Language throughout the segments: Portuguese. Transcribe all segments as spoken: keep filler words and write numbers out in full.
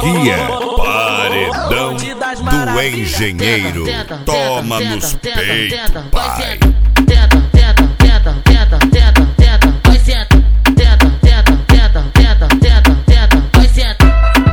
Aqui é Paredão do Engenheiro. Toma nos peitos, pai. Teta, teta, teta, teta, teta, teta, vai senta. Teta, teta, teta, teta, teta, teta, vai senta.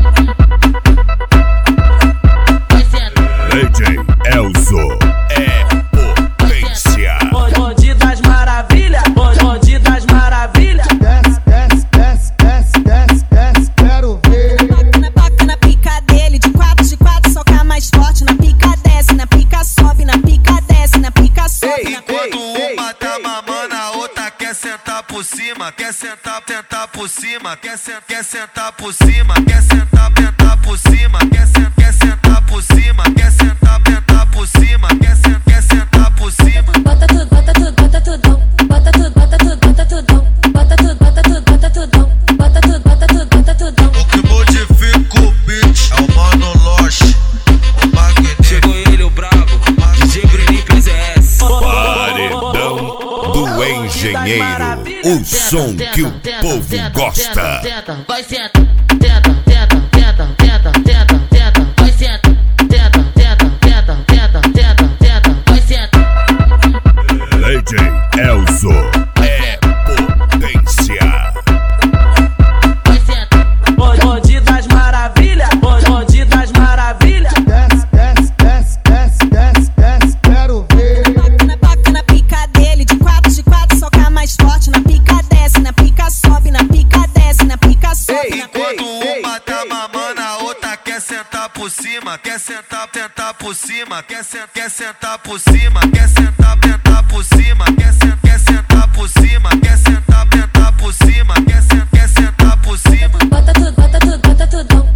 Vai senta. D J Elzo é potência. Bonde das maravilhas, bonde das maravilhas. Desce, desce, desce, desce, desce, desce, quero ver. Toca na pica dele, de quatro, de quatro, soca mais forte. Na pica desce, na pica sobe, na pica desce, na pica sobe. Enquanto uma tá mamando, a outra quer sentar por cima, quer sentar, tentar por cima, quer sentar, quer sentar por cima, quer sentar, tentar por cima, quer sentar, quer sentar por cima, quer sentar, tentar por cima, quer sentar, quer sentar por cima. Bota tudo, bota tudo, bota tudão, bota tudo, bota tudo, bota tudão, bota tudo, bota tudo, bota tudão, bota tudo, bota tudo, bota tudão. O que modifica o beat é o Mano Loche, o magnífico. Chegou ele, o brabo, D J Bruninho P Z S. Paredão do Engenheiro, o som que o povo gosta. Vai senta. Teta, teta, teta, teta, teta, teta, vai senta. Teta, teta, teta, teta, teta, teta, vai senta. D J Elzo é potência. Vai senta. Bonde das maravilhas, bonde das maravilhas. Desce, desce, desce, desce, desce, desce, quero ver. Toca na pica dele, de quatro, de quatro, soca mais forte. Na pica desce, na pica sobe, na pica desce, na pica sobe. Enquanto uma tá mamando, a outra quer sentar por cima, quer sentar, tentar por cima, quer sentar, quer sentar por cima, quer sentar, tentar por cima, quer sentar, quer sentar por cima, quer sentar, tentar por cima, quer sentar, quer sentar por cima. Bota tudo, bota tudo, bota tudão,